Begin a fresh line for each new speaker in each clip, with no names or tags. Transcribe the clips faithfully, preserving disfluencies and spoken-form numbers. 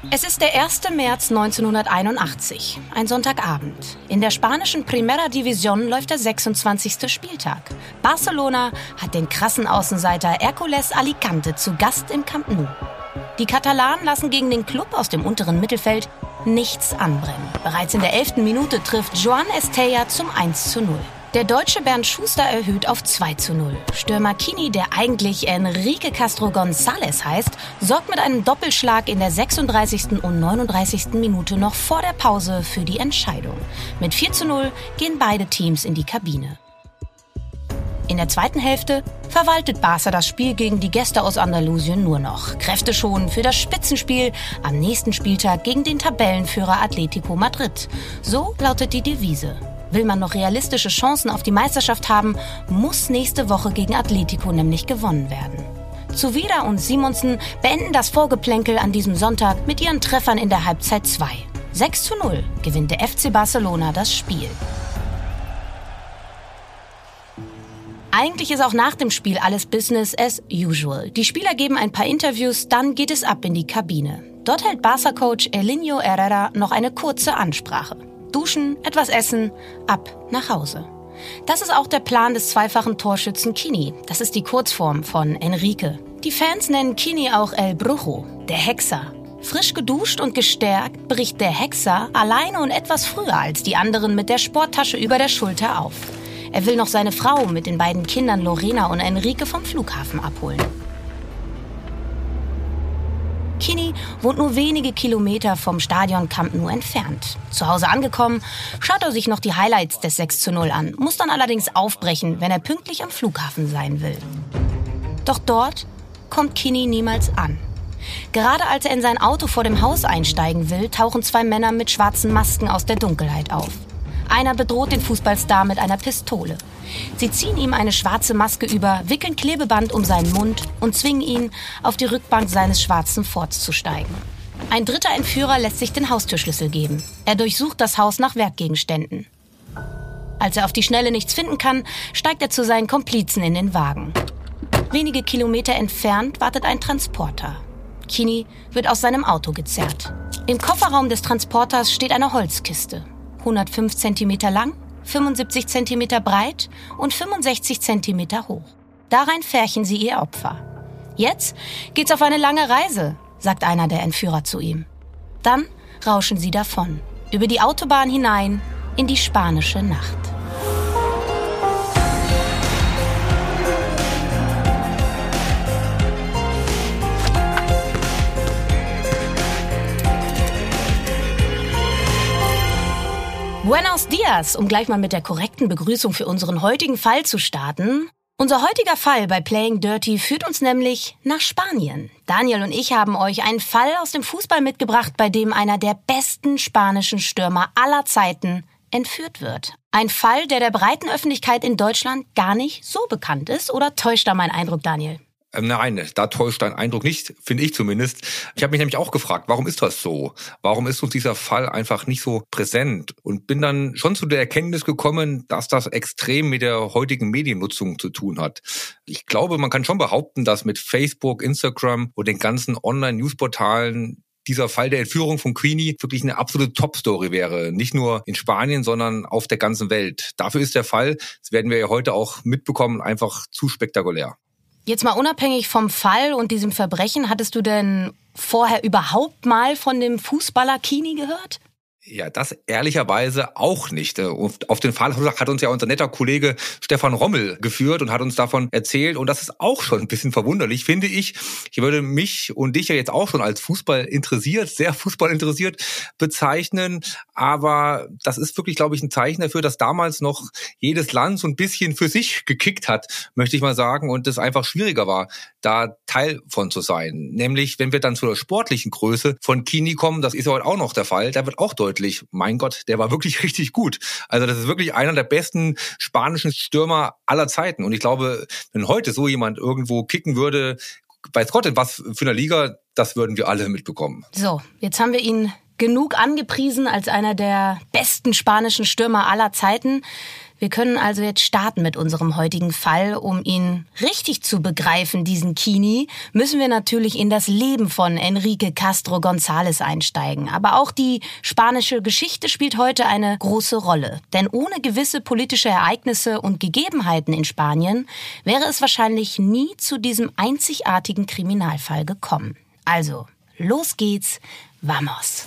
Es ist der erste März neunzehnhunderteinundachtzig, ein Sonntagabend. In der spanischen Primera División läuft der sechsundzwanzigste Spieltag. Barcelona hat den krassen Außenseiter Hércules Alicante zu Gast im Camp Nou. Die Katalanen lassen gegen den Klub aus dem unteren Mittelfeld nichts anbrennen. Bereits in der elften Minute trifft Joan Estella zum eins zu null. Der Deutsche Bernd Schuster erhöht auf zwei zu null. Stürmer Kini, der eigentlich Enrique Castro González heißt, sorgt mit einem Doppelschlag in der sechsunddreißigsten und neununddreißigsten Minute noch vor der Pause für die Entscheidung. Mit vier zu null gehen beide Teams in die Kabine. In der zweiten Hälfte verwaltet Barca das Spiel gegen die Gäste aus Andalusien nur noch. Kräfte schonen für das Spitzenspiel am nächsten Spieltag gegen den Tabellenführer Atlético Madrid. So lautet die Devise. Will man noch realistische Chancen auf die Meisterschaft haben, muss nächste Woche gegen Atlético nämlich gewonnen werden. Zuvida und Simonsen beenden das Vorgeplänkel an diesem Sonntag mit ihren Treffern in der Halbzeit zwei. sechs zu null gewinnt der F C Barcelona das Spiel. Eigentlich ist auch nach dem Spiel alles Business as usual. Die Spieler geben ein paar Interviews, dann geht es ab in die Kabine. Dort hält Barca-Coach Elinho Herrera noch eine kurze Ansprache. Duschen, etwas essen, ab nach Hause. Das ist auch der Plan des zweifachen Torschützen Kini. Das ist die Kurzform von Enrique. Die Fans nennen Kini auch El Brujo, der Hexer. Frisch geduscht und gestärkt bricht der Hexer alleine und etwas früher als die anderen mit der Sporttasche über der Schulter auf. Er will noch seine Frau mit den beiden Kindern Lorena und Enrique vom Flughafen abholen. Kini wohnt nur wenige Kilometer vom Stadion Camp Nou entfernt. Zu Hause angekommen, schaut er sich noch die Highlights des sechs zu null an, muss dann allerdings aufbrechen, wenn er pünktlich am Flughafen sein will. Doch dort kommt Kini niemals an. Gerade als er in sein Auto vor dem Haus einsteigen will, tauchen zwei Männer mit schwarzen Masken aus der Dunkelheit auf. Einer bedroht den Fußballstar mit einer Pistole. Sie ziehen ihm eine schwarze Maske über, wickeln Klebeband um seinen Mund und zwingen ihn, auf die Rückbank seines schwarzen Fords zu steigen. Ein dritter Entführer lässt sich den Haustürschlüssel geben. Er durchsucht das Haus nach Wertgegenständen. Als er auf die Schnelle nichts finden kann, steigt er zu seinen Komplizen in den Wagen. Wenige Kilometer entfernt wartet ein Transporter. Kini wird aus seinem Auto gezerrt. Im Kofferraum des Transporters steht eine Holzkiste. hundertfünf Zentimeter lang, fünfundsiebzig Zentimeter breit und fünfundsechzig Zentimeter hoch. Darein färchen sie ihr Opfer. Jetzt geht's auf eine lange Reise, sagt einer der Entführer zu ihm. Dann rauschen sie davon, über die Autobahn hinein in die spanische Nacht. Buenos dias, um gleich mal mit der korrekten Begrüßung für unseren heutigen Fall zu starten. Unser heutiger Fall bei Playing Dirty führt uns nämlich nach Spanien. Daniel und ich haben euch einen Fall aus dem Fußball mitgebracht, bei dem einer der besten spanischen Stürmer aller Zeiten entführt wird. Ein Fall, der der breiten Öffentlichkeit in Deutschland gar nicht so bekannt ist. Oder täuscht da mein Eindruck, Daniel?
Nein, da täuscht dein Eindruck nicht, finde ich zumindest. Ich habe mich nämlich auch gefragt, warum ist das so? Warum ist uns dieser Fall einfach nicht so präsent? Und bin dann schon zu der Erkenntnis gekommen, dass das extrem mit der heutigen Mediennutzung zu tun hat. Ich glaube, man kann schon behaupten, dass mit Facebook, Instagram und den ganzen Online-Newsportalen dieser Fall der Entführung von Queenie wirklich eine absolute Top-Story wäre. Nicht nur in Spanien, sondern auf der ganzen Welt. Dafür ist der Fall, das werden wir ja heute auch mitbekommen, einfach zu spektakulär.
Jetzt mal unabhängig vom Fall und diesem Verbrechen, hattest du denn vorher überhaupt mal von dem Fußballer Kini gehört?
Ja, das ehrlicherweise auch nicht. Auf den Fall hat uns ja unser netter Kollege Stefan Rommel geführt und hat uns davon erzählt. Und das ist auch schon ein bisschen verwunderlich, finde ich. Ich würde mich und dich ja jetzt auch schon als Fußball interessiert, sehr Fußball interessiert bezeichnen. Aber das ist wirklich, glaube ich, ein Zeichen dafür, dass damals noch jedes Land so ein bisschen für sich gekickt hat, möchte ich mal sagen. Und es einfach schwieriger war, da Teil von zu sein. Nämlich, wenn wir dann zu der sportlichen Größe von Kini kommen, das ist ja heute auch noch der Fall, da wird auch deutlich, mein Gott, der war wirklich richtig gut. Also das ist wirklich einer der besten spanischen Stürmer aller Zeiten. Und ich glaube, wenn heute so jemand irgendwo kicken würde, weiß Gott in was für einer Liga, das würden wir alle mitbekommen.
So, jetzt haben wir ihn genug angepriesen als einer der besten spanischen Stürmer aller Zeiten. Wir können also jetzt starten mit unserem heutigen Fall. Um ihn richtig zu begreifen, diesen Kini, müssen wir natürlich in das Leben von Enrique Castro González einsteigen. Aber auch die spanische Geschichte spielt heute eine große Rolle. Denn ohne gewisse politische Ereignisse und Gegebenheiten in Spanien wäre es wahrscheinlich nie zu diesem einzigartigen Kriminalfall gekommen. Also, los geht's, vamos!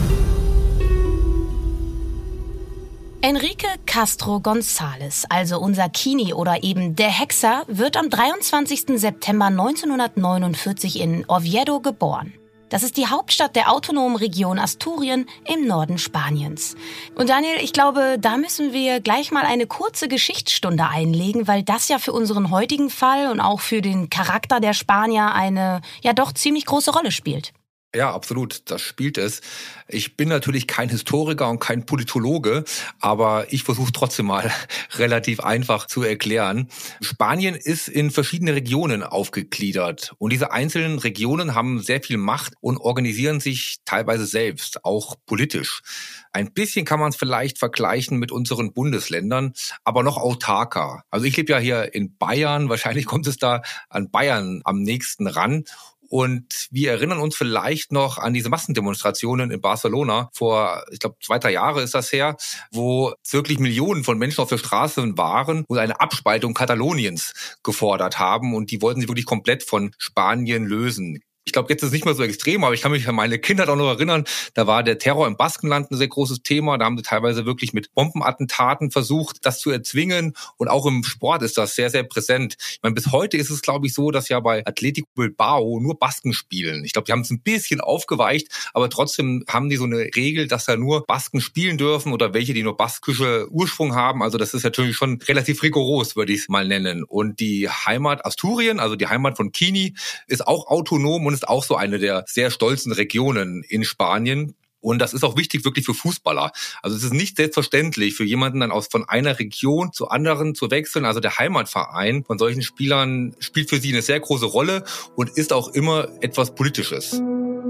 Enrique Castro González, also unser Kini oder eben der Hexer, wird am dreiundzwanzigsten September neunzehnhundertneunundvierzig in Oviedo geboren. Das ist die Hauptstadt der autonomen Region Asturien im Norden Spaniens. Und Daniel, ich glaube, da müssen wir gleich mal eine kurze Geschichtsstunde einlegen, weil das ja für unseren heutigen Fall und auch für den Charakter der Spanier eine ja doch ziemlich große Rolle spielt.
Ja, absolut, das spielt es. Ich bin natürlich kein Historiker und kein Politologe, aber ich versuche trotzdem mal relativ einfach zu erklären. Spanien ist in verschiedene Regionen aufgegliedert und diese einzelnen Regionen haben sehr viel Macht und organisieren sich teilweise selbst, auch politisch. Ein bisschen kann man es vielleicht vergleichen mit unseren Bundesländern, aber noch autarker. Also ich lebe ja hier in Bayern, wahrscheinlich kommt es da an Bayern am nächsten ran. Und wir erinnern uns vielleicht noch an diese Massendemonstrationen in Barcelona vor, ich glaube, zwei, drei Jahre ist das her, wo wirklich Millionen von Menschen auf der Straße waren und eine Abspaltung Kataloniens gefordert haben. Und die wollten sich wirklich komplett von Spanien lösen. Ich glaube, jetzt ist es nicht mehr so extrem, aber ich kann mich an meine Kindheit auch noch erinnern, da war der Terror im Baskenland ein sehr großes Thema. Da haben sie teilweise wirklich mit Bombenattentaten versucht, das zu erzwingen. Und auch im Sport ist das sehr, sehr präsent. Ich meine, bis heute ist es, glaube ich, so, dass ja bei Athletic Bilbao nur Basken spielen. Ich glaube, die haben es ein bisschen aufgeweicht, aber trotzdem haben die so eine Regel, dass da nur Basken spielen dürfen oder welche, die nur baskische Ursprung haben. Also das ist natürlich schon relativ rigoros, würde ich es mal nennen. Und die Heimat Asturien, also die Heimat von Kini, ist auch autonom und ist auch so eine der sehr stolzen Regionen in Spanien. Und das ist auch wichtig wirklich für Fußballer. Also es ist nicht selbstverständlich für jemanden dann aus von einer Region zur anderen zu wechseln. Also der Heimatverein von solchen Spielern spielt für sie eine sehr große Rolle und ist auch immer etwas Politisches.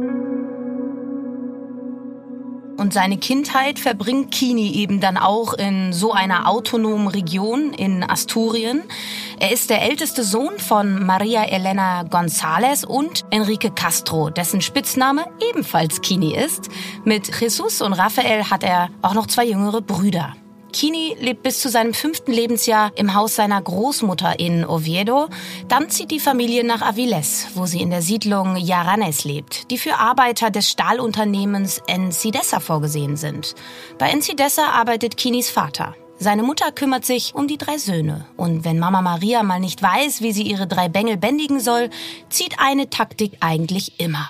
Und seine Kindheit verbringt Kini eben dann auch in so einer autonomen Region in Asturien. Er ist der älteste Sohn von María Elena González und Enrique Castro, dessen Spitzname ebenfalls Kini ist. Mit Jesús und Rafael hat er auch noch zwei jüngere Brüder. Kini lebt bis zu seinem fünften Lebensjahr im Haus seiner Großmutter in Oviedo. Dann zieht die Familie nach Avilés, wo sie in der Siedlung Llaranes lebt, die für Arbeiter des Stahlunternehmens Ensidesa vorgesehen sind. Bei Ensidesa arbeitet Kinis Vater. Seine Mutter kümmert sich um die drei Söhne. Und wenn Mama Maria mal nicht weiß, wie sie ihre drei Bengel bändigen soll, zieht eine Taktik eigentlich immer.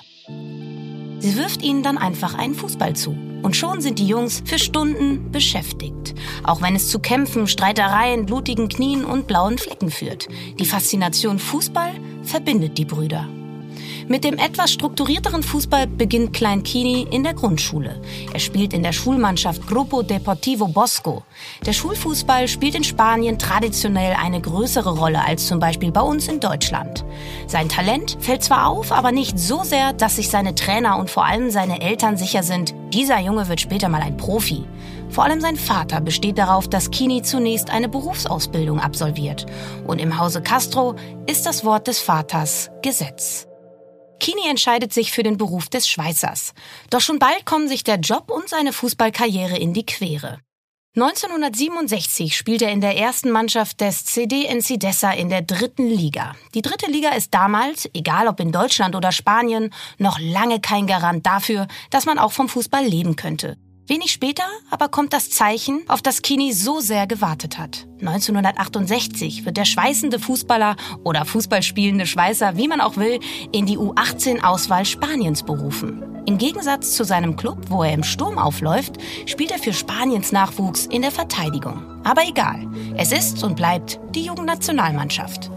Sie wirft ihnen dann einfach einen Fußball zu. Und schon sind die Jungs für Stunden beschäftigt. Auch wenn es zu Kämpfen, Streitereien, blutigen Knien und blauen Flecken führt. Die Faszination Fußball verbindet die Brüder. Mit dem etwas strukturierteren Fußball beginnt Klein Kini in der Grundschule. Er spielt in der Schulmannschaft Grupo Deportivo Bosco. Der Schulfußball spielt in Spanien traditionell eine größere Rolle als zum Beispiel bei uns in Deutschland. Sein Talent fällt zwar auf, aber nicht so sehr, dass sich seine Trainer und vor allem seine Eltern sicher sind, dieser Junge wird später mal ein Profi. Vor allem sein Vater besteht darauf, dass Kini zunächst eine Berufsausbildung absolviert. Und im Hause Castro ist das Wort des Vaters Gesetz. Kini entscheidet sich für den Beruf des Schweißers. Doch schon bald kommen sich der Job und seine Fußballkarriere in die Quere. neunzehnhundertsiebenundsechzig spielt er in der ersten Mannschaft des C D Ensidesa in der dritten Liga. Die dritte Liga ist damals, egal ob in Deutschland oder Spanien, noch lange kein Garant dafür, dass man auch vom Fußball leben könnte. Wenig später aber kommt das Zeichen, auf das Kini so sehr gewartet hat. neunzehnhundertachtundsechzig wird der schweißende Fußballer oder Fußballspielende Schweißer, wie man auch will, in die U achtzehn Auswahl Spaniens berufen. Im Gegensatz zu seinem Club, wo er im Sturm aufläuft, spielt er für Spaniens Nachwuchs in der Verteidigung. Aber egal, es ist und bleibt die Jugendnationalmannschaft.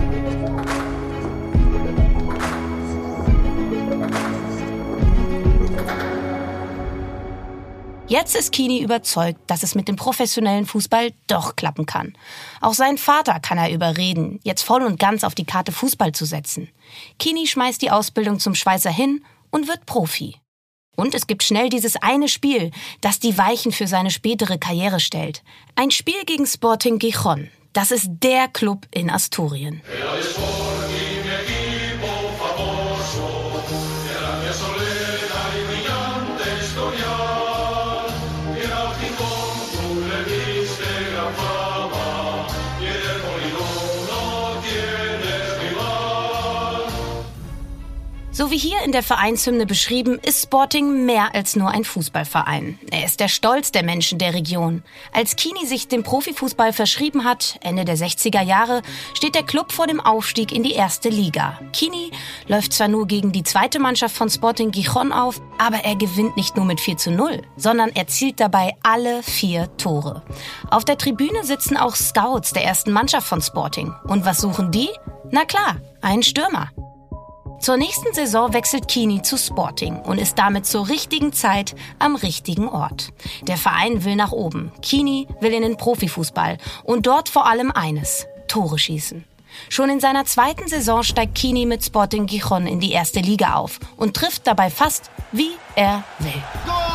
Jetzt ist Kini überzeugt, dass es mit dem professionellen Fußball doch klappen kann. Auch seinen Vater kann er überreden, jetzt voll und ganz auf die Karte Fußball zu setzen. Kini schmeißt die Ausbildung zum Schweißer hin und wird Profi. Und es gibt schnell dieses eine Spiel, das die Weichen für seine spätere Karriere stellt. Ein Spiel gegen Sporting Gijón. Das ist der Club in Asturien. So wie hier in der Vereinshymne beschrieben, ist Sporting mehr als nur ein Fußballverein. Er ist der Stolz der Menschen der Region. Als Kini sich dem Profifußball verschrieben hat, Ende der sechziger Jahre, steht der Club vor dem Aufstieg in die erste Liga. Kini läuft zwar nur gegen die zweite Mannschaft von Sporting Gijón auf, aber er gewinnt nicht nur mit vier zu null, sondern erzielt dabei alle vier Tore. Auf der Tribüne sitzen auch Scouts der ersten Mannschaft von Sporting. Und was suchen die? Na klar, einen Stürmer. Zur nächsten Saison wechselt Kini zu Sporting und ist damit zur richtigen Zeit am richtigen Ort. Der Verein will nach oben. Kini will in den Profifußball und dort vor allem eines: Tore schießen. Schon in seiner zweiten Saison steigt Kini mit Sporting Gijón in die erste Liga auf und trifft dabei fast, wie er will.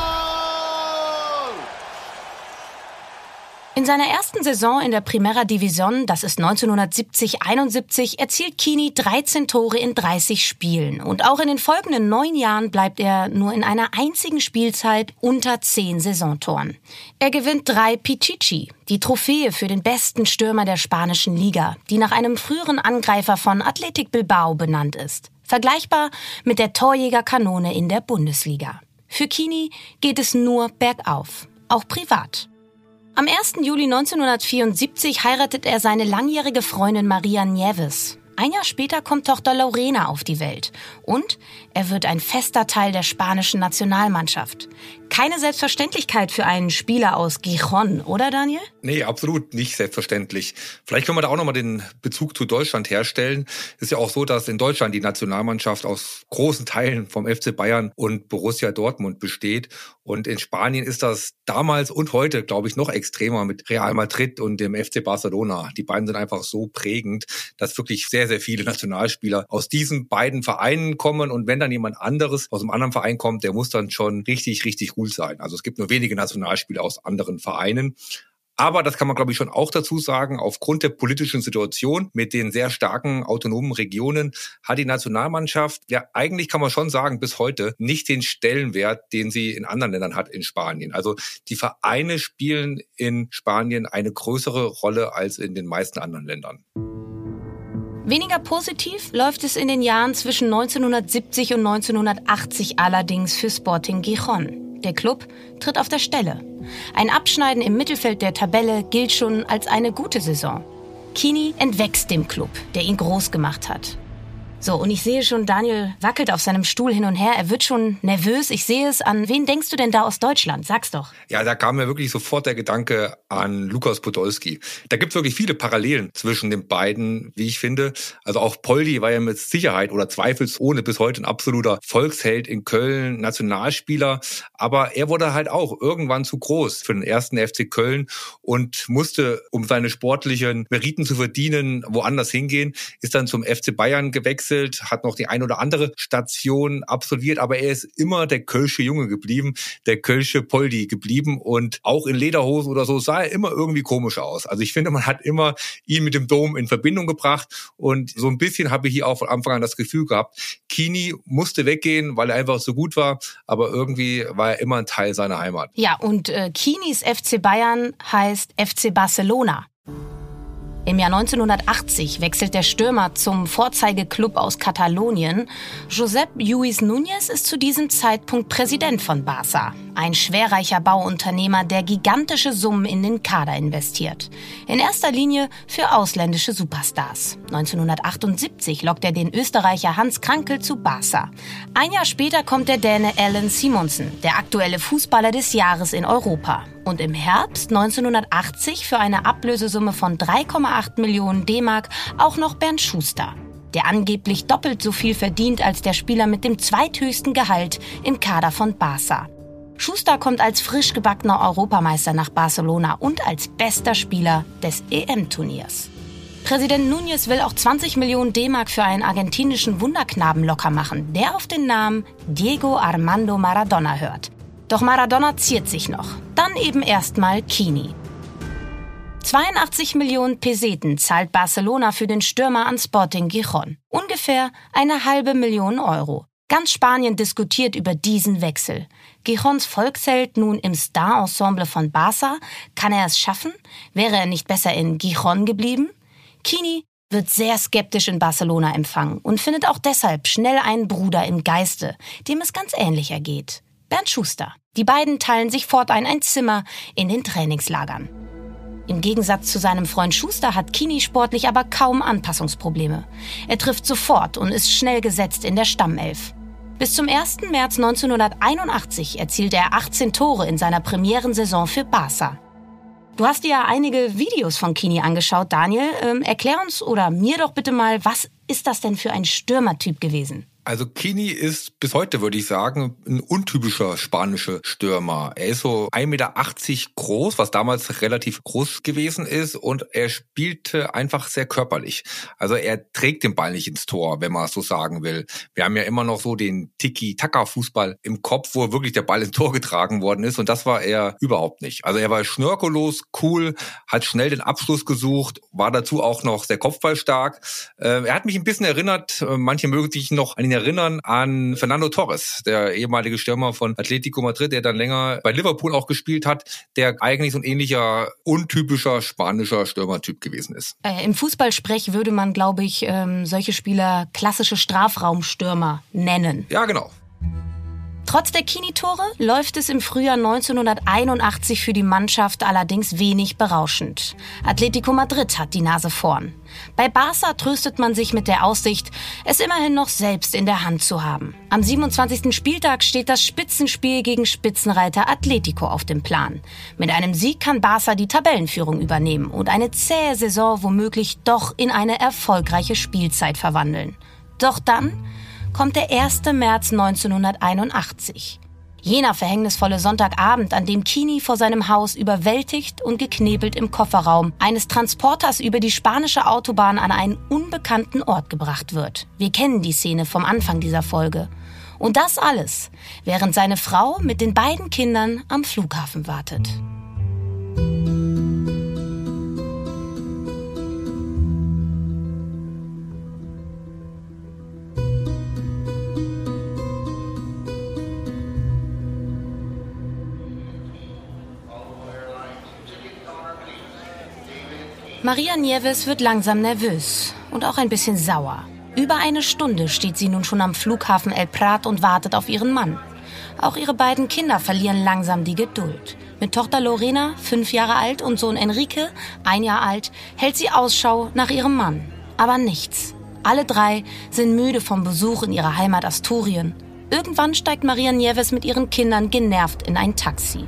In seiner ersten Saison in der Primera División, das ist neunzehnhundertsiebzig einundsiebzig, erzielt Kini dreizehn Tore in dreißig Spielen. Und auch in den folgenden neun Jahren bleibt er nur in einer einzigen Spielzeit unter zehn Saisontoren. Er gewinnt drei Pichichi, die Trophäe für den besten Stürmer der spanischen Liga, die nach einem früheren Angreifer von Athletic Bilbao benannt ist. Vergleichbar mit der Torjägerkanone in der Bundesliga. Für Kini geht es nur bergauf, auch privat. Am ersten Juli neunzehnhundertvierundsiebzig heiratet er seine langjährige Freundin Maria Nieves. Ein Jahr später kommt Tochter Lorena auf die Welt. Und er wird ein fester Teil der spanischen Nationalmannschaft. Keine Selbstverständlichkeit für einen Spieler aus Gijón, oder Daniel?
Nee, absolut nicht selbstverständlich. Vielleicht können wir da auch nochmal den Bezug zu Deutschland herstellen. Es ist ja auch so, dass in Deutschland die Nationalmannschaft aus großen Teilen vom F C Bayern und Borussia Dortmund besteht. Und in Spanien ist das damals und heute, glaube ich, noch extremer mit Real Madrid und dem F C Barcelona. Die beiden sind einfach so prägend, dass wirklich sehr, sehr viele Nationalspieler aus diesen beiden Vereinen kommen. Und wenn dann jemand anderes aus einem anderen Verein kommt, der muss dann schon richtig, richtig gut sein. Also es gibt nur wenige Nationalspieler aus anderen Vereinen. Aber das kann man, glaube ich, schon auch dazu sagen, aufgrund der politischen Situation mit den sehr starken autonomen Regionen hat die Nationalmannschaft, ja eigentlich kann man schon sagen, bis heute nicht den Stellenwert, den sie in anderen Ländern hat in Spanien. Also die Vereine spielen in Spanien eine größere Rolle als in den meisten anderen Ländern.
Weniger positiv läuft es in den Jahren zwischen neunzehnhundertsiebzig und neunzehnhundertachtzig allerdings für Sporting Gijón. Der Club tritt auf der Stelle. Ein Abschneiden im Mittelfeld der Tabelle gilt schon als eine gute Saison. Kini entwächst dem Club, der ihn groß gemacht hat. So, und ich sehe schon, Daniel wackelt auf seinem Stuhl hin und her. Er wird schon nervös. Ich sehe es an. Wen denkst du denn da aus Deutschland? Sag's doch.
Ja, da kam mir wirklich sofort der Gedanke an Lukas Podolski. Da gibt's wirklich viele Parallelen zwischen den beiden, wie ich finde. Also auch Poldi war ja mit Sicherheit oder zweifelsohne bis heute ein absoluter Volksheld in Köln, Nationalspieler. Aber er wurde halt auch irgendwann zu groß für den ersten F C Köln und musste, um seine sportlichen Meriten zu verdienen, woanders hingehen. Ist dann zum F C Bayern gewechselt. Hat noch die ein oder andere Station absolviert, aber er ist immer der kölsche Junge geblieben, der kölsche Poldi geblieben und auch in Lederhosen oder so sah er immer irgendwie komisch aus. Also ich finde, man hat immer ihn mit dem Dom in Verbindung gebracht und so ein bisschen habe ich hier auch von Anfang an das Gefühl gehabt, Kini musste weggehen, weil er einfach so gut war, aber irgendwie war er immer ein Teil seiner Heimat.
Ja, und äh, Kinis F C Bayern heißt F C Barcelona. Im Jahr neunzehnhundertachtzig wechselt der Stürmer zum Vorzeigeklub aus Katalonien. Josep Lluís Núñez ist zu diesem Zeitpunkt Präsident von Barça. Ein schwerreicher Bauunternehmer, der gigantische Summen in den Kader investiert. In erster Linie für ausländische Superstars. neunzehnhundertachtundsiebzig lockt er den Österreicher Hans Krankl zu Barça. Ein Jahr später kommt der Däne Allan Simonsen, der aktuelle Fußballer des Jahres in Europa. Und im Herbst neunzehnhundertachtzig für eine Ablösesumme von drei Komma acht Millionen D-Mark auch noch Bernd Schuster, der angeblich doppelt so viel verdient als der Spieler mit dem zweithöchsten Gehalt im Kader von Barça. Schuster kommt als frisch gebackener Europameister nach Barcelona und als bester Spieler des E M-Turniers. Präsident Núñez will auch zwanzig Millionen D-Mark für einen argentinischen Wunderknaben locker machen, der auf den Namen Diego Armando Maradona hört. Doch Maradona ziert sich noch. Dann eben erstmal Kini. zweiundachtzig Millionen Peseten zahlt Barcelona für den Stürmer an Sporting Gijón. Ungefähr eine halbe Million Euro. Ganz Spanien diskutiert über diesen Wechsel. Gijóns Volksheld nun im Star-Ensemble von Barça. Kann er es schaffen? Wäre er nicht besser in Gijón geblieben? Kini wird sehr skeptisch in Barcelona empfangen und findet auch deshalb schnell einen Bruder im Geiste, dem es ganz ähnlich ergeht. Bernd Schuster. Die beiden teilen sich fortan ein Zimmer in den Trainingslagern. Im Gegensatz zu seinem Freund Schuster hat Kini sportlich aber kaum Anpassungsprobleme. Er trifft sofort und ist schnell gesetzt in der Stammelf. Bis zum ersten März neunzehnhunderteinundachtzig erzielte er achtzehn Tore in seiner Premierensaison für Barça. Du hast dir ja einige Videos von Kini angeschaut, Daniel. Ähm, erklär uns oder mir doch bitte mal, was ist das denn für ein Stürmertyp gewesen?
Also Kini ist bis heute, würde ich sagen, ein untypischer spanischer Stürmer. Er ist so ein Meter achtzig groß, was damals relativ groß gewesen ist, und er spielte einfach sehr körperlich. Also er trägt den Ball nicht ins Tor, wenn man es so sagen will. Wir haben ja immer noch so den Tiki-Taka-Fußball im Kopf, wo wirklich der Ball ins Tor getragen worden ist, und das war er überhaupt nicht. Also er war schnörkellos, cool, hat schnell den Abschluss gesucht, war dazu auch noch sehr kopfballstark. Er hat mich ein bisschen erinnert, manche mögen sich noch an ihn erinnern an Fernando Torres, der ehemalige Stürmer von Atletico Madrid, der dann länger bei Liverpool auch gespielt hat, der eigentlich so ein ähnlicher, untypischer spanischer Stürmertyp gewesen ist.
Äh, Im Fußballsprech würde man, glaube ich, ähm, solche Spieler klassische Strafraumstürmer nennen.
Ja, genau.
Trotz der Kini-Tore läuft es im Frühjahr neunzehnhunderteinundachtzig für die Mannschaft allerdings wenig berauschend. Atletico Madrid hat die Nase vorn. Bei Barça tröstet man sich mit der Aussicht, es immerhin noch selbst in der Hand zu haben. Am siebenundzwanzigsten Spieltag steht das Spitzenspiel gegen Spitzenreiter Atletico auf dem Plan. Mit einem Sieg kann Barça die Tabellenführung übernehmen und eine zähe Saison womöglich doch in eine erfolgreiche Spielzeit verwandeln. Doch dann kommt der erste März neunzehnhunderteinundachtzig. Jener verhängnisvolle Sonntagabend, an dem Kini vor seinem Haus überwältigt und geknebelt im Kofferraum eines Transporters über die spanische Autobahn an einen unbekannten Ort gebracht wird. Wir kennen die Szene vom Anfang dieser Folge. Und das alles, während seine Frau mit den beiden Kindern am Flughafen wartet. Maria Nieves wird langsam nervös und auch ein bisschen sauer. Über eine Stunde steht sie nun schon am Flughafen El Prat und wartet auf ihren Mann. Auch ihre beiden Kinder verlieren langsam die Geduld. Mit Tochter Lorena, fünf Jahre alt, und Sohn Enrique, ein Jahr alt, hält sie Ausschau nach ihrem Mann. Aber nichts. Alle drei sind müde vom Besuch in ihrer Heimat Asturien. Irgendwann steigt Maria Nieves mit ihren Kindern genervt in ein Taxi.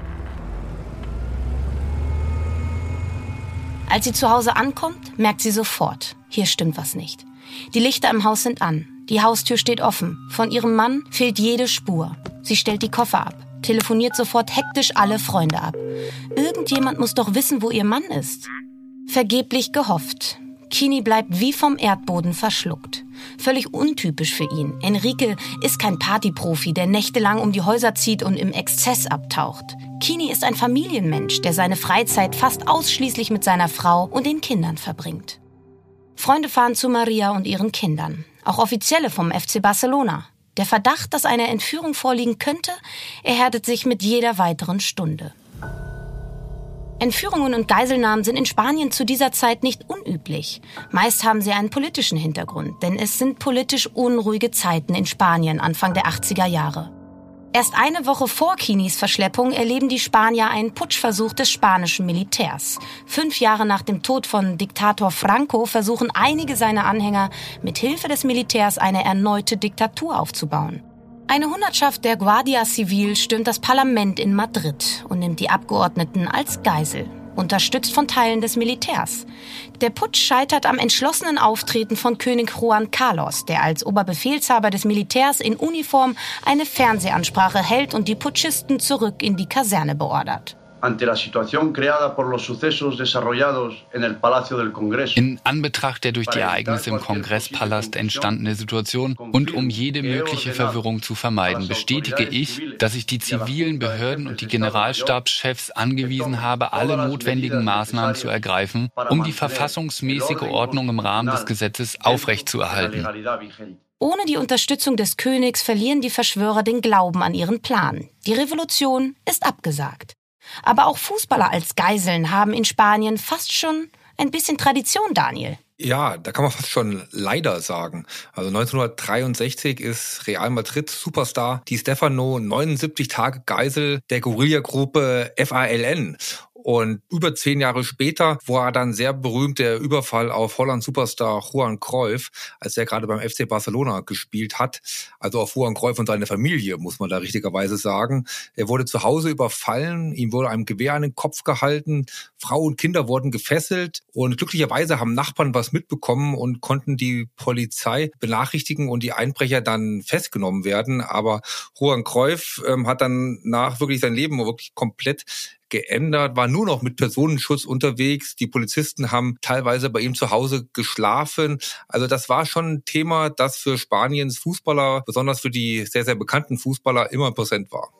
Als sie zu Hause ankommt, merkt sie sofort, hier stimmt was nicht. Die Lichter im Haus sind an, die Haustür steht offen, von ihrem Mann fehlt jede Spur. Sie stellt die Koffer ab, telefoniert sofort hektisch alle Freunde ab. Irgendjemand muss doch wissen, wo ihr Mann ist. Vergeblich gehofft. Kini bleibt wie vom Erdboden verschluckt. Völlig untypisch für ihn. Enrique ist kein Partyprofi, der nächtelang um die Häuser zieht und im Exzess abtaucht. Kini ist ein Familienmensch, der seine Freizeit fast ausschließlich mit seiner Frau und den Kindern verbringt. Freunde fahren zu Maria und ihren Kindern. Auch Offizielle vom F C Barcelona. Der Verdacht, dass eine Entführung vorliegen könnte, erhärtet sich mit jeder weiteren Stunde. Entführungen und Geiselnahmen sind in Spanien zu dieser Zeit nicht unüblich. Meist haben sie einen politischen Hintergrund, denn es sind politisch unruhige Zeiten in Spanien Anfang der achtziger Jahre. Erst eine Woche vor Kinis Verschleppung erleben die Spanier einen Putschversuch des spanischen Militärs. Fünf Jahre nach dem Tod von Diktator Franco versuchen einige seiner Anhänger, mit Hilfe des Militärs eine erneute Diktatur aufzubauen. Eine Hundertschaft der Guardia Civil stürmt das Parlament in Madrid und nimmt die Abgeordneten als Geisel, unterstützt von Teilen des Militärs. Der Putsch scheitert am entschlossenen Auftreten von König Juan Carlos, der als Oberbefehlshaber des Militärs in Uniform eine Fernsehansprache hält und die Putschisten zurück in die Kaserne beordert.
In Anbetracht der durch die Ereignisse im Kongresspalast entstandene Situation und um jede mögliche Verwirrung zu vermeiden, bestätige ich, dass ich die zivilen Behörden und die Generalstabschefs angewiesen habe, alle notwendigen Maßnahmen zu ergreifen, um die verfassungsmäßige Ordnung im Rahmen des Gesetzes aufrechtzuerhalten.
Ohne die Unterstützung des Königs verlieren die Verschwörer den Glauben an ihren Plan. Die Revolution ist abgesagt. Aber auch Fußballer als Geiseln haben in Spanien fast schon ein bisschen Tradition, Daniel.
Ja, da kann man fast schon leider sagen. Also neunzehnhundertdreiundsechzig ist Real Madrid Superstar Di Stefano neunundsiebzig Tage Geisel der Guerillagruppe F A L N. Und über zehn Jahre später war dann sehr berühmt der Überfall auf Holland-Superstar Johan Cruyff, als er gerade beim F C Barcelona gespielt hat. Also auf Johan Cruyff und seine Familie, muss man da richtigerweise sagen. Er wurde zu Hause überfallen, ihm wurde ein Gewehr an den Kopf gehalten, Frau und Kinder wurden gefesselt und glücklicherweise haben Nachbarn was mitbekommen und konnten die Polizei benachrichtigen und die Einbrecher dann festgenommen werden. Aber Johan Cruyff ähm, hat dann nach wirklich sein Leben wirklich komplett geändert, war nur noch mit Personenschutz unterwegs. Die Polizisten haben teilweise bei ihm zu Hause geschlafen. Also das war schon ein Thema, das für Spaniens Fußballer, besonders für die sehr, sehr bekannten Fußballer, immer präsent war.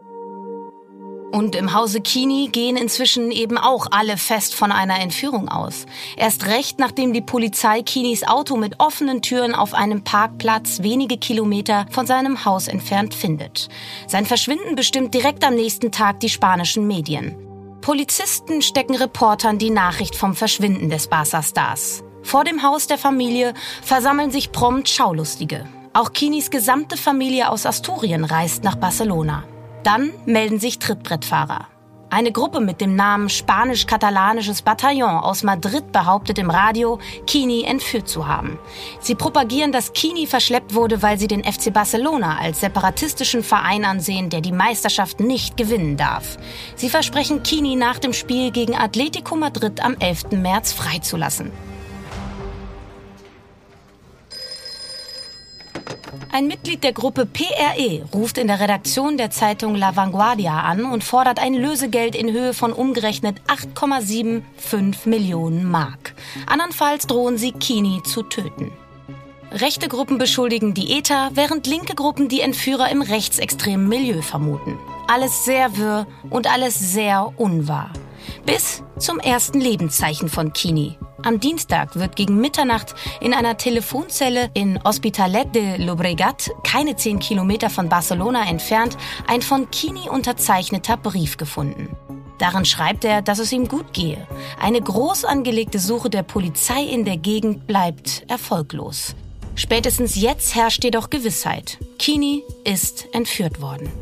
Und im Hause Kini gehen inzwischen eben auch alle fest von einer Entführung aus. Erst recht, nachdem die Polizei Kinis Auto mit offenen Türen auf einem Parkplatz wenige Kilometer von seinem Haus entfernt findet. Sein Verschwinden bestimmt direkt am nächsten Tag die spanischen Medien. Polizisten stecken Reportern die Nachricht vom Verschwinden des Barca-Stars. Vor dem Haus der Familie versammeln sich prompt Schaulustige. Auch Kinis gesamte Familie aus Asturien reist nach Barcelona. Dann melden sich Trittbrettfahrer. Eine Gruppe mit dem Namen Spanisch-Katalanisches Bataillon aus Madrid behauptet im Radio, Kini entführt zu haben. Sie propagieren, dass Kini verschleppt wurde, weil sie den F C Barcelona als separatistischen Verein ansehen, der die Meisterschaft nicht gewinnen darf. Sie versprechen Kini nach dem Spiel gegen Atletico Madrid am elften März freizulassen. Ein Mitglied der Gruppe P R E ruft in der Redaktion der Zeitung La Vanguardia an und fordert ein Lösegeld in Höhe von umgerechnet acht Komma fünfundsiebzig Millionen Mark. Andernfalls drohen sie, Kini zu töten. Rechte Gruppen beschuldigen die E T A, während linke Gruppen die Entführer im rechtsextremen Milieu vermuten. Alles sehr wirr und alles sehr unwahr. Bis zum ersten Lebenszeichen von Kini. Am Dienstag wird gegen Mitternacht in einer Telefonzelle in Hospitalet de Llobregat, keine zehn Kilometer von Barcelona entfernt, ein von Kini unterzeichneter Brief gefunden. Darin schreibt er, dass es ihm gut gehe. Eine groß angelegte Suche der Polizei in der Gegend bleibt erfolglos. Spätestens jetzt herrscht jedoch Gewissheit. Kini ist entführt worden.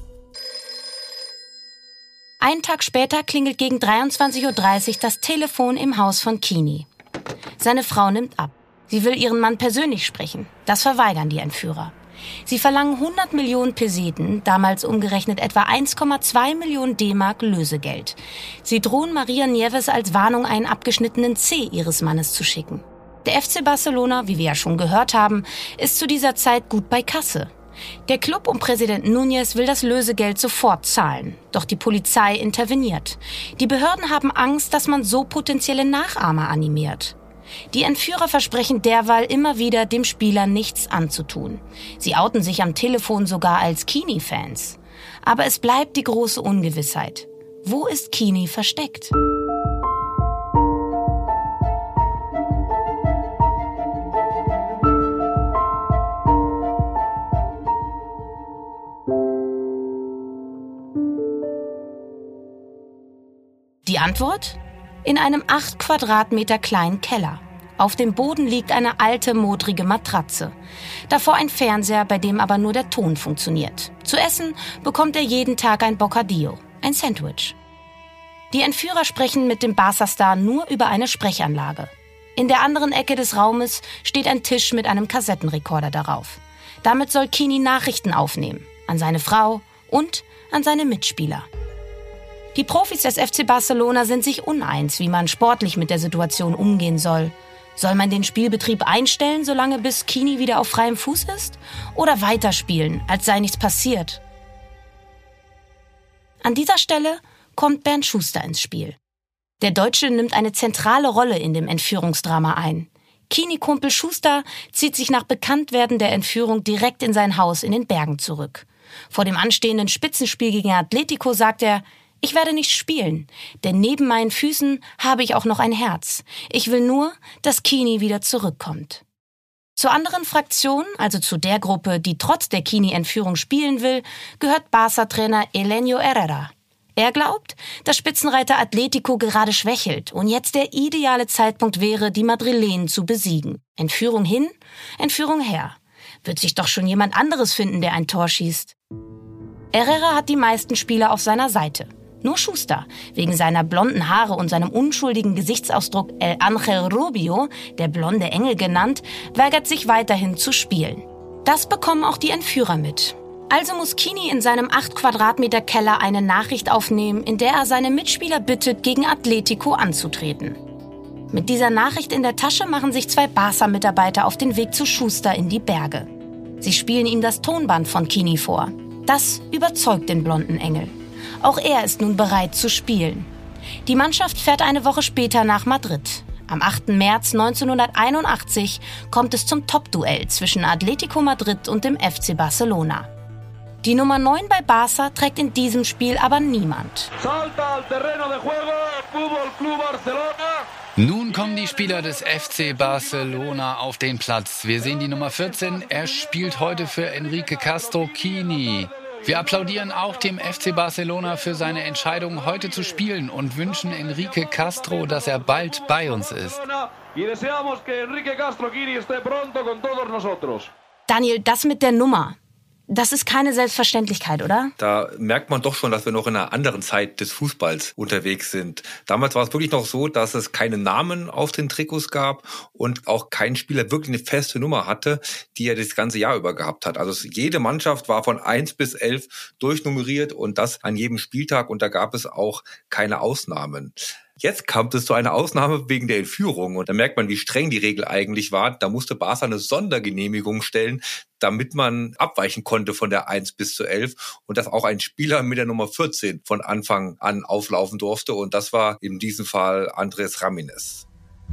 Einen Tag später klingelt gegen dreiundzwanzig Uhr dreißig das Telefon im Haus von Kini. Seine Frau nimmt ab. Sie will ihren Mann persönlich sprechen. Das verweigern die Entführer. Sie verlangen hundert Millionen Peseten, damals umgerechnet etwa eins Komma zwei Millionen D-Mark Lösegeld. Sie drohen Maria Nieves als Warnung, einen abgeschnittenen Zeh ihres Mannes zu schicken. Der F C Barcelona, wie wir ja schon gehört haben, ist zu dieser Zeit gut bei Kasse. Der Club um Präsident Núñez will das Lösegeld sofort zahlen. Doch die Polizei interveniert. Die Behörden haben Angst, dass man so potenzielle Nachahmer animiert. Die Entführer versprechen derweil immer wieder, dem Spieler nichts anzutun. Sie outen sich am Telefon sogar als Kini-Fans. Aber es bleibt die große Ungewissheit. Wo ist Kini versteckt? Die Antwort? In einem acht Quadratmeter kleinen Keller. Auf dem Boden liegt eine alte, modrige Matratze. Davor ein Fernseher, bei dem aber nur der Ton funktioniert. Zu essen bekommt er jeden Tag ein Bocadillo, ein Sandwich. Die Entführer sprechen mit dem Barca-Star nur über eine Sprechanlage. In der anderen Ecke des Raumes steht ein Tisch mit einem Kassettenrekorder darauf. Damit soll Kini Nachrichten aufnehmen. An seine Frau und an seine Mitspieler. Die Profis des F C Barcelona sind sich uneins, wie man sportlich mit der Situation umgehen soll. Soll man den Spielbetrieb einstellen, solange bis Kini wieder auf freiem Fuß ist? Oder weiterspielen, als sei nichts passiert? An dieser Stelle kommt Bernd Schuster ins Spiel. Der Deutsche nimmt eine zentrale Rolle in dem Entführungsdrama ein. Kini-Kumpel Schuster zieht sich nach Bekanntwerden der Entführung direkt in sein Haus in den Bergen zurück. Vor dem anstehenden Spitzenspiel gegen Atletico sagt er: Ich werde nicht spielen, denn neben meinen Füßen habe ich auch noch ein Herz. Ich will nur, dass Kini wieder zurückkommt. Zur anderen Fraktion, also zu der Gruppe, die trotz der Kini-Entführung spielen will, gehört Barca-Trainer Elenio Herrera. Er glaubt, dass Spitzenreiter Atletico gerade schwächelt und jetzt der ideale Zeitpunkt wäre, die Madrilenen zu besiegen. Entführung hin, Entführung her. Wird sich doch schon jemand anderes finden, der ein Tor schießt. Herrera hat die meisten Spieler auf seiner Seite. Nur Schuster, wegen seiner blonden Haare und seinem unschuldigen Gesichtsausdruck El Ángel Rubio, der blonde Engel genannt, weigert sich weiterhin zu spielen. Das bekommen auch die Entführer mit. Also muss Kini in seinem acht Quadratmeter Keller eine Nachricht aufnehmen, in der er seine Mitspieler bittet, gegen Atletico anzutreten. Mit dieser Nachricht in der Tasche machen sich zwei Barca-Mitarbeiter auf den Weg zu Schuster in die Berge. Sie spielen ihm das Tonband von Kini vor. Das überzeugt den blonden Engel. Auch er ist nun bereit zu spielen. Die Mannschaft fährt eine Woche später nach Madrid. Am achten März neunzehnhunderteinundachtzig kommt es zum Top-Duell zwischen Atletico Madrid und dem F C Barcelona. Die Nummer neun bei Barca trägt in diesem Spiel aber niemand.
Nun kommen die Spieler des F C Barcelona auf den Platz. Wir sehen die Nummer vierzehn. Er spielt heute für Enrique Castro, Kini. Wir applaudieren auch dem F C Barcelona für seine Entscheidung, heute zu spielen und wünschen Enrique Castro, dass er bald bei uns ist.
Daniel, das mit der Nummer. Das ist keine Selbstverständlichkeit, oder?
Da merkt man doch schon, dass wir noch in einer anderen Zeit des Fußballs unterwegs sind. Damals war es wirklich noch so, dass es keine Namen auf den Trikots gab und auch kein Spieler wirklich eine feste Nummer hatte, die er das ganze Jahr über gehabt hat. Also jede Mannschaft war von eins bis elf durchnummeriert und das an jedem Spieltag und da gab es auch keine Ausnahmen. Jetzt kam es zu einer Ausnahme wegen der Entführung und da merkt man, wie streng die Regel eigentlich war. Da musste Barca eine Sondergenehmigung stellen, damit man abweichen konnte von der eins bis zu elf und dass auch ein Spieler mit der Nummer vierzehn von Anfang an auflaufen durfte und das war in diesem Fall Andrés Ramírez.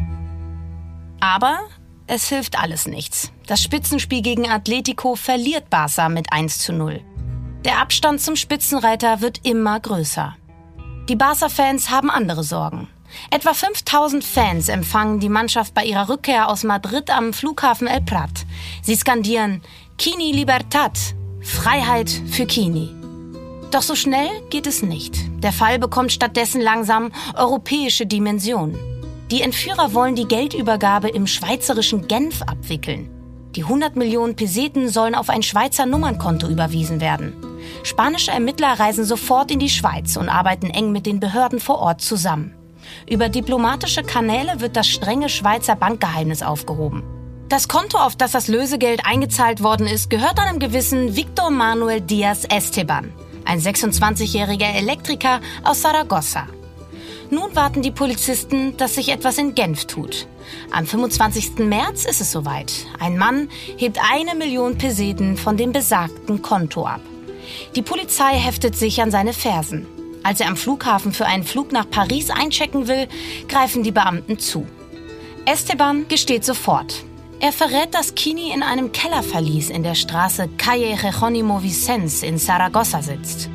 Aber es hilft alles nichts. Das Spitzenspiel gegen Atletico verliert Barca mit eins zu null. Der Abstand zum Spitzenreiter wird immer größer. Die Barca-Fans haben andere Sorgen. Etwa fünftausend Fans empfangen die Mannschaft bei ihrer Rückkehr aus Madrid am Flughafen El Prat. Sie skandieren Kini Libertad, Freiheit für Kini. Doch so schnell geht es nicht. Der Fall bekommt stattdessen langsam europäische Dimensionen. Die Entführer wollen die Geldübergabe im schweizerischen Genf abwickeln. Die hundert Millionen Peseten sollen auf ein Schweizer Nummernkonto überwiesen werden. Spanische Ermittler reisen sofort in die Schweiz und arbeiten eng mit den Behörden vor Ort zusammen. Über diplomatische Kanäle wird das strenge Schweizer Bankgeheimnis aufgehoben. Das Konto, auf das das Lösegeld eingezahlt worden ist, gehört einem gewissen Víctor Manuel Díaz Esteban, ein sechsundzwanzigjähriger Elektriker aus Saragossa. Nun warten die Polizisten, dass sich etwas in Genf tut. Am fünfundzwanzigsten März ist es soweit. Ein Mann hebt eine Million Peseten von dem besagten Konto ab. Die Polizei heftet sich an seine Fersen. Als er am Flughafen für einen Flug nach Paris einchecken will, greifen die Beamten zu. Esteban gesteht sofort. Er verrät, dass Kini in einem Kellerverlies in der Straße Calle Jerónimo Vicens in Saragossa sitzt.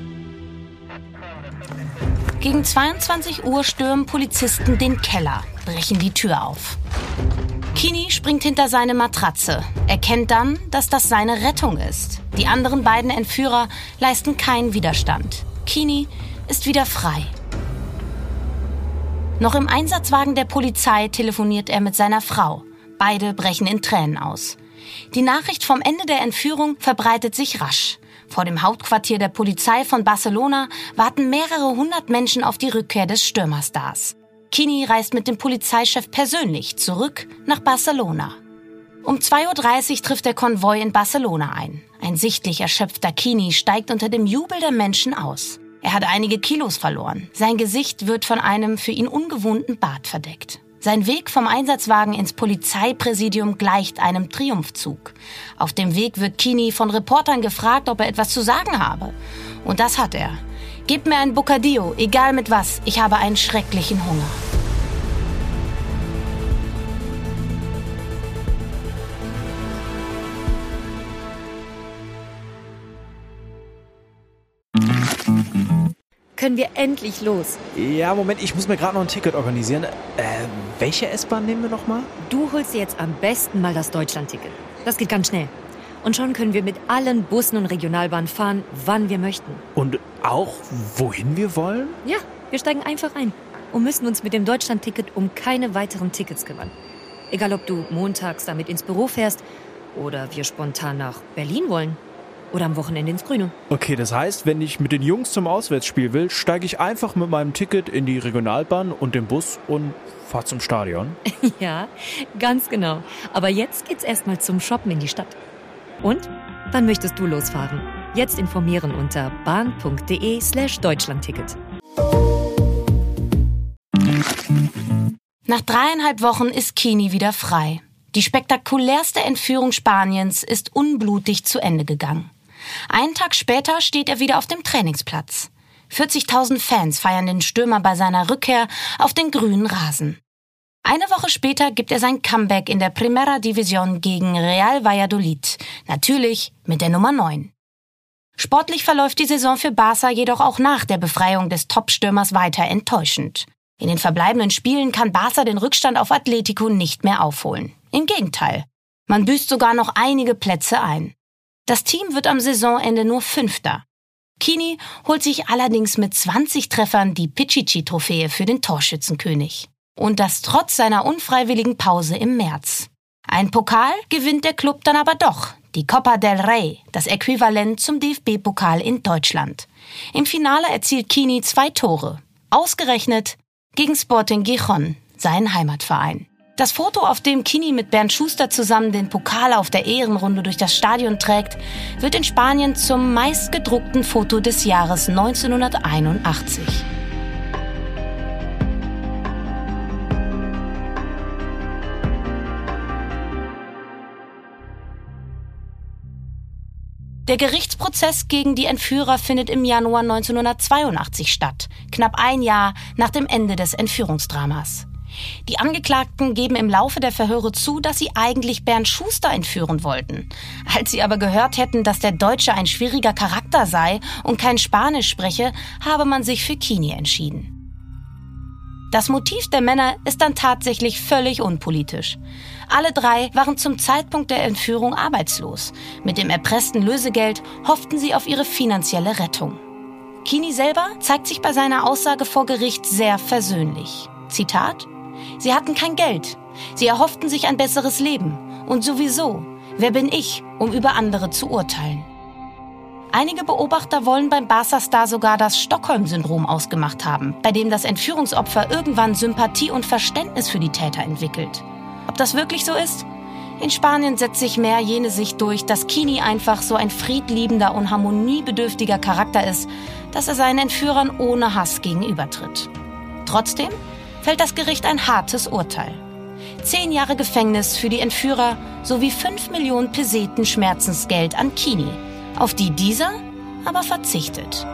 Gegen zweiundzwanzig Uhr stürmen Polizisten den Keller, brechen die Tür auf. Kini springt hinter seine Matratze, erkennt dann, dass das seine Rettung ist. Die anderen beiden Entführer leisten keinen Widerstand. Kini ist wieder frei. Noch im Einsatzwagen der Polizei telefoniert er mit seiner Frau. Beide brechen in Tränen aus. Die Nachricht vom Ende der Entführung verbreitet sich rasch. Vor dem Hauptquartier der Polizei von Barcelona warten mehrere hundert Menschen auf die Rückkehr des Stürmerstars. Kini reist mit dem Polizeichef persönlich zurück nach Barcelona. Um zwei Uhr dreißig trifft der Konvoi in Barcelona ein. Ein sichtlich erschöpfter Kini steigt unter dem Jubel der Menschen aus. Er hat einige Kilos verloren. Sein Gesicht wird von einem für ihn ungewohnten Bart verdeckt. Sein Weg vom Einsatzwagen ins Polizeipräsidium gleicht einem Triumphzug. Auf dem Weg wird Kini von Reportern gefragt, ob er etwas zu sagen habe. Und das hat er. Gebt mir ein Bocadillo, egal mit was. Ich habe einen schrecklichen Hunger.
Können wir endlich los?
Ja, Moment, ich muss mir gerade noch ein Ticket organisieren. Äh, welche S-Bahn nehmen wir nochmal?
Du holst dir jetzt am besten mal das Deutschland-Ticket. Das geht ganz schnell. Und schon können wir mit allen Bussen und Regionalbahnen fahren, wann wir möchten.
Und auch, wohin wir wollen?
Ja, wir steigen einfach ein und müssen uns mit dem Deutschland-Ticket um keine weiteren Tickets kümmern. Egal, ob du montags damit ins Büro fährst oder wir spontan nach Berlin wollen. Oder am Wochenende ins Grüne.
Okay, das heißt, wenn ich mit den Jungs zum Auswärtsspiel will, steige ich einfach mit meinem Ticket in die Regionalbahn und den Bus und fahre zum Stadion.
Ja, ganz genau. Aber jetzt geht's erstmal zum Shoppen in die Stadt. Und? Wann möchtest du losfahren? Jetzt informieren unter bahn.de slash Deutschlandticket.
Nach dreieinhalb Wochen ist Kini wieder frei. Die spektakulärste Entführung Spaniens ist unblutig zu Ende gegangen. Einen Tag später steht er wieder auf dem Trainingsplatz. vierzigtausend Fans feiern den Stürmer bei seiner Rückkehr auf den grünen Rasen. Eine Woche später gibt er sein Comeback in der Primera División gegen Real Valladolid. Natürlich mit der Nummer neun. Sportlich verläuft die Saison für Barca jedoch auch nach der Befreiung des Topstürmers weiter enttäuschend. In den verbleibenden Spielen kann Barca den Rückstand auf Atletico nicht mehr aufholen. Im Gegenteil, man büßt sogar noch einige Plätze ein. Das Team wird am Saisonende nur Fünfter. Kini holt sich allerdings mit zwanzig Treffern die Pichichi-Trophäe für den Torschützenkönig. Und das trotz seiner unfreiwilligen Pause im März. Ein Pokal gewinnt der Club dann aber doch, die Copa del Rey, das Äquivalent zum D F B-Pokal in Deutschland. Im Finale erzielt Kini zwei Tore, ausgerechnet gegen Sporting Gijón, seinen Heimatverein. Das Foto, auf dem Kini mit Bernd Schuster zusammen den Pokal auf der Ehrenrunde durch das Stadion trägt, wird in Spanien zum meistgedruckten Foto des Jahres neunzehnhunderteinundachtzig. Der Gerichtsprozess gegen die Entführer findet im Januar neunzehnhundertzweiundachtzig statt, knapp ein Jahr nach dem Ende des Entführungsdramas. Die Angeklagten geben im Laufe der Verhöre zu, dass sie eigentlich Bernd Schuster entführen wollten. Als sie aber gehört hätten, dass der Deutsche ein schwieriger Charakter sei und kein Spanisch spreche, habe man sich für Kini entschieden. Das Motiv der Männer ist dann tatsächlich völlig unpolitisch. Alle drei waren zum Zeitpunkt der Entführung arbeitslos. Mit dem erpressten Lösegeld hofften sie auf ihre finanzielle Rettung. Kini selber zeigt sich bei seiner Aussage vor Gericht sehr versöhnlich. Zitat: Sie hatten kein Geld. Sie erhofften sich ein besseres Leben. Und sowieso, wer bin ich, um über andere zu urteilen? Einige Beobachter wollen beim Barca-Star sogar das Stockholm-Syndrom ausgemacht haben, bei dem das Entführungsopfer irgendwann Sympathie und Verständnis für die Täter entwickelt. Ob das wirklich so ist? In Spanien setzt sich mehr jene Sicht durch, dass Kini einfach so ein friedliebender und harmoniebedürftiger Charakter ist, dass er seinen Entführern ohne Hass gegenübertritt. Trotzdem fällt das Gericht ein hartes Urteil. Zehn Jahre Gefängnis für die Entführer sowie fünf Millionen Peseten Schmerzensgeld an Kini, auf die dieser aber verzichtet.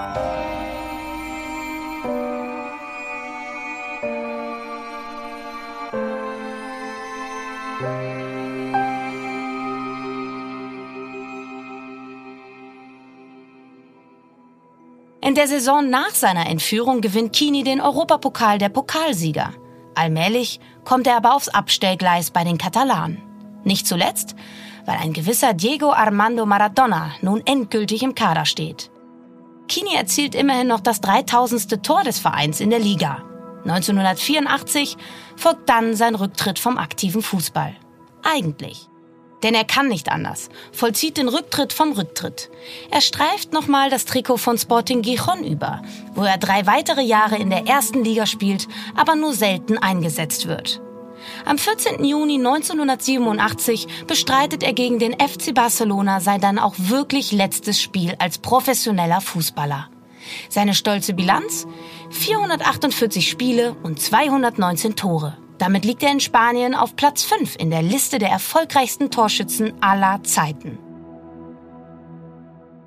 In der Saison nach seiner Entführung gewinnt Kini den Europapokal der Pokalsieger. Allmählich kommt er aber aufs Abstellgleis bei den Katalanen. Nicht zuletzt, weil ein gewisser Diego Armando Maradona nun endgültig im Kader steht. Kini erzielt immerhin noch das dreitausendste Tor des Vereins in der Liga. neunzehnhundertvierundachtzig folgt dann sein Rücktritt vom aktiven Fußball. Eigentlich. Denn er kann nicht anders, vollzieht den Rücktritt vom Rücktritt. Er streift nochmal das Trikot von Sporting Gijón über, wo er drei weitere Jahre in der ersten Liga spielt, aber nur selten eingesetzt wird. Am vierzehnten Juni neunzehnhundertsiebenundachtzig bestreitet er gegen den F C Barcelona sein dann auch wirklich letztes Spiel als professioneller Fußballer. Seine stolze Bilanz? vierhundertachtundvierzig Spiele und zweihundertneunzehn Tore. Damit liegt er in Spanien auf Platz fünf in der Liste der erfolgreichsten Torschützen aller Zeiten.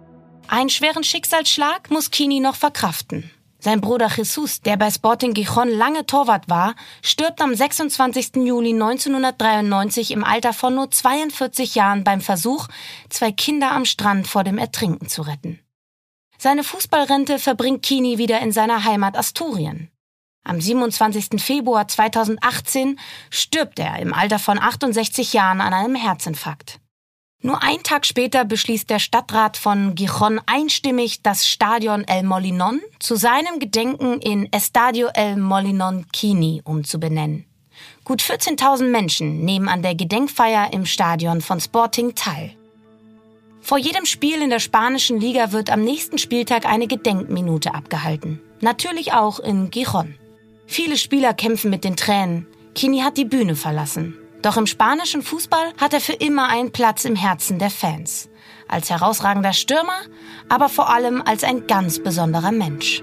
Einen schweren Schicksalsschlag muss Kini noch verkraften. Sein Bruder Jesus, der bei Sporting Gijón lange Torwart war, stirbt am sechsundzwanzigsten Juli neunzehnhundertdreiundneunzig im Alter von nur zweiundvierzig Jahren beim Versuch, zwei Kinder am Strand vor dem Ertrinken zu retten. Seine Fußballrente verbringt Kini wieder in seiner Heimat Asturien. Am siebenundzwanzigsten Februar zweitausendachtzehn stirbt er im Alter von achtundsechzig Jahren an einem Herzinfarkt. Nur einen Tag später beschließt der Stadtrat von Gijón einstimmig, das Stadion El Molinón zu seinem Gedenken in Estadio El Molinón Kini umzubenennen. Gut vierzehntausend Menschen nehmen an der Gedenkfeier im Stadion von Sporting teil. Vor jedem Spiel in der spanischen Liga wird am nächsten Spieltag eine Gedenkminute abgehalten. Natürlich auch in Gijón. Viele Spieler kämpfen mit den Tränen. Kini hat die Bühne verlassen. Doch im spanischen Fußball hat er für immer einen Platz im Herzen der Fans. Als herausragender Stürmer, aber vor allem als ein ganz besonderer Mensch.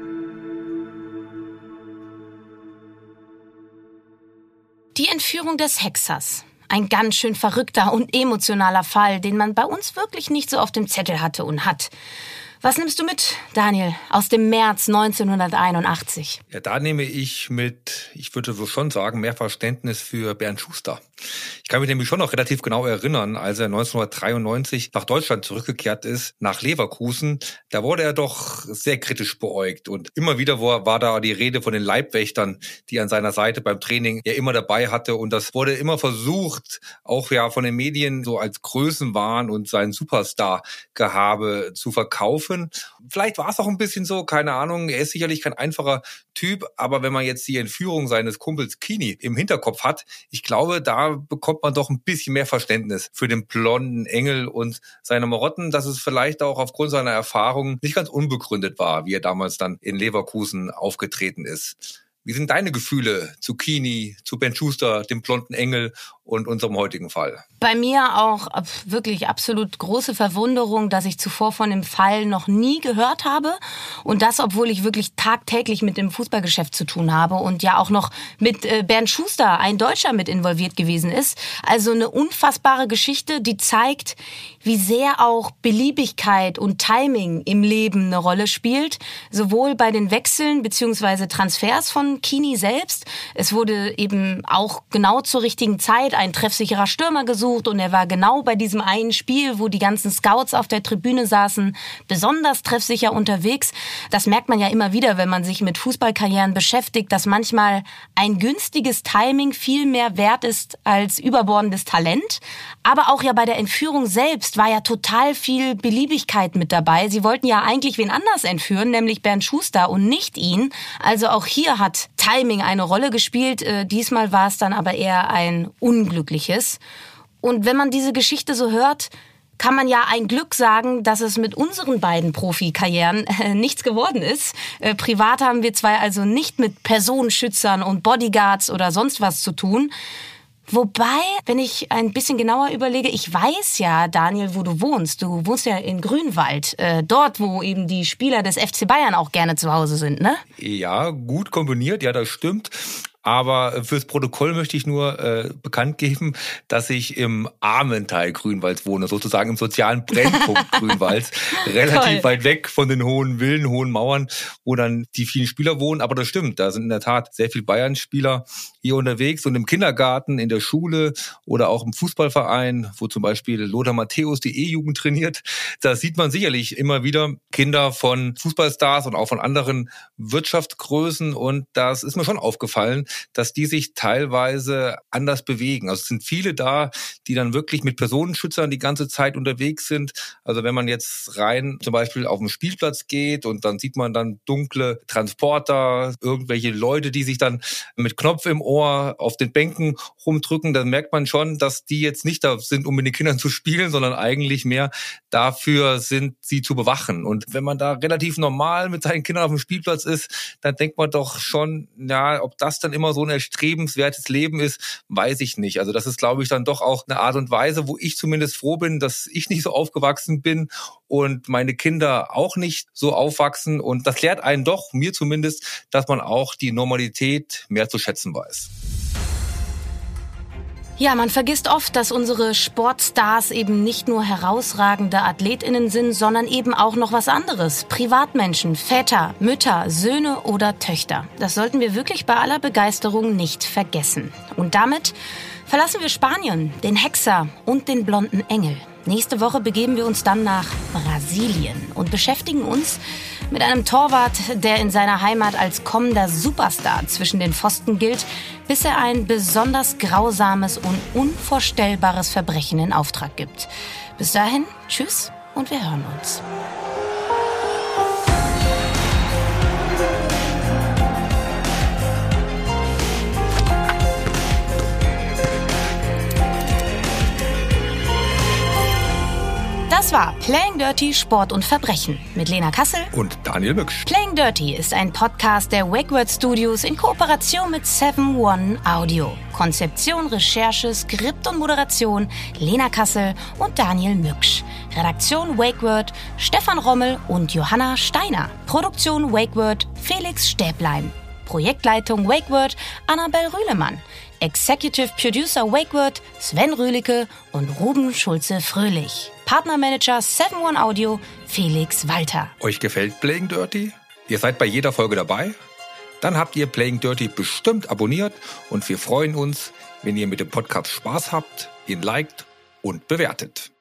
Die Entführung des Hexers. Ein ganz schön verrückter und emotionaler Fall, den man bei uns wirklich nicht so auf dem Zettel hatte und hat. Was nimmst du mit, Daniel, aus dem März neunzehnhunderteinundachtzig?
Ja, da nehme ich mit, ich würde so schon sagen, mehr Verständnis für Bernd Schuster. Ich kann mich nämlich schon noch relativ genau erinnern, als er neunzehnhundertdreiundneunzig nach Deutschland zurückgekehrt ist, nach Leverkusen. Da wurde er doch sehr kritisch beäugt. Und immer wieder war da die Rede von den Leibwächtern, die an seiner Seite beim Training er immer dabei hatte. Und das wurde immer versucht, auch ja von den Medien so als Größenwahn und sein Superstar-Gehabe zu verkaufen. Vielleicht war es auch ein bisschen so, keine Ahnung. Er ist sicherlich kein einfacher Typ. Aber wenn man jetzt die Entführung seines Kumpels Kini im Hinterkopf hat, ich glaube, da bekommt man doch ein bisschen mehr Verständnis für den blonden Engel und seine Marotten, dass es vielleicht auch aufgrund seiner Erfahrungen nicht ganz unbegründet war, wie er damals dann in Leverkusen aufgetreten ist. Wie sind deine Gefühle zu Kini, zu Bernd Schuster, dem blonden Engel und unserem heutigen Fall?
Bei mir auch wirklich absolut große Verwunderung, dass ich zuvor von dem Fall noch nie gehört habe. Und das, obwohl ich wirklich tagtäglich mit dem Fußballgeschäft zu tun habe und ja auch noch mit Bernd Schuster, ein Deutscher, mit involviert gewesen ist. Also eine unfassbare Geschichte, die zeigt, wie sehr auch Beliebigkeit und Timing im Leben eine Rolle spielt. Sowohl bei den Wechseln bzw. Transfers von Kini selbst. Es wurde eben auch genau zur richtigen Zeit ein treffsicherer Stürmer gesucht und er war genau bei diesem einen Spiel, wo die ganzen Scouts auf der Tribüne saßen, besonders treffsicher unterwegs. Das merkt man ja immer wieder, wenn man sich mit Fußballkarrieren beschäftigt, dass manchmal ein günstiges Timing viel mehr wert ist als überbordendes Talent. Aber auch ja bei der Entführung selbst war ja total viel Beliebigkeit mit dabei. Sie wollten ja eigentlich wen anders entführen, nämlich Bernd Schuster und nicht ihn. Also auch hier hat Timing eine Rolle gespielt. Äh, diesmal war es dann aber eher ein unglückliches. Und wenn man diese Geschichte so hört, kann man ja ein Glück sagen, dass es mit unseren beiden Profikarrieren äh, nichts geworden ist. Äh, privat haben wir zwei also nicht mit Personenschützern und Bodyguards oder sonst was zu tun. Wobei, wenn ich ein bisschen genauer überlege, ich weiß ja, Daniel, wo du wohnst. Du wohnst ja in Grünwald, äh, dort, wo eben die Spieler des F C Bayern auch gerne zu Hause sind, ne?
Ja, gut kombiniert, ja, das stimmt. Aber fürs Protokoll möchte ich nur äh, bekannt geben, dass ich im armen Teil Grünwalds wohne, sozusagen im sozialen Brennpunkt Grünwalds, relativ Toll. Weit weg von den hohen Villen, hohen Mauern, wo dann die vielen Spieler wohnen. Aber das stimmt, da sind in der Tat sehr viele Bayern-Spieler hier unterwegs und im Kindergarten, in der Schule oder auch im Fußballverein, wo zum Beispiel Lothar Matthäus die E-Jugend trainiert. Da sieht man sicherlich immer wieder Kinder von Fußballstars und auch von anderen Wirtschaftsgrößen und das ist mir schon aufgefallen, dass die sich teilweise anders bewegen. Also es sind viele da, die dann wirklich mit Personenschützern die ganze Zeit unterwegs sind. Also wenn man jetzt rein zum Beispiel auf den Spielplatz geht und dann sieht man dann dunkle Transporter, irgendwelche Leute, die sich dann mit Knopf im Ohr auf den Bänken rumdrücken, dann merkt man schon, dass die jetzt nicht da sind, um mit den Kindern zu spielen, sondern eigentlich mehr dafür sind, sie zu bewachen. Und wenn man da relativ normal mit seinen Kindern auf dem Spielplatz ist, dann denkt man doch schon, ja, ob das dann immer so ein erstrebenswertes Leben ist, weiß ich nicht. Also das ist, glaube ich, dann doch auch eine Art und Weise, wo ich zumindest froh bin, dass ich nicht so aufgewachsen bin und meine Kinder auch nicht so aufwachsen. Und das lehrt einen doch, mir zumindest, dass man auch die Normalität mehr zu schätzen weiß.
Ja, man vergisst oft, dass unsere Sportstars eben nicht nur herausragende AthletInnen sind, sondern eben auch noch was anderes. Privatmenschen, Väter, Mütter, Söhne oder Töchter. Das sollten wir wirklich bei aller Begeisterung nicht vergessen. Und damit verlassen wir Spanien, den Hexer und den blonden Engel. Nächste Woche begeben wir uns dann nach Brasilien und beschäftigen uns mit einem Torwart, der in seiner Heimat als kommender Superstar zwischen den Pfosten gilt, bis er ein besonders grausames und unvorstellbares Verbrechen in Auftrag gibt. Bis dahin, tschüss und wir hören uns. Das war Playing Dirty Sport und Verbrechen mit Lena Kassel
und Daniel Mücksch.
Playing Dirty ist ein Podcast der Wakeword Studios in Kooperation mit seven one Audio. Konzeption, Recherche, Skript und Moderation Lena Kassel und Daniel Mücksch. Redaktion Wakeword Stefan Rommel und Johanna Steiner. Produktion Wakeword Felix Stäblein. Projektleitung Wakeword Annabel Rühlemann. Executive Producer Wakeword Sven Rühlicke und Ruben Schulze-Fröhlich. Partnermanager seven one Audio Felix Walter.
Euch gefällt Playing Dirty? Ihr seid bei jeder Folge dabei? Dann habt ihr Playing Dirty bestimmt abonniert und wir freuen uns, wenn ihr mit dem Podcast Spaß habt, ihn liked und bewertet.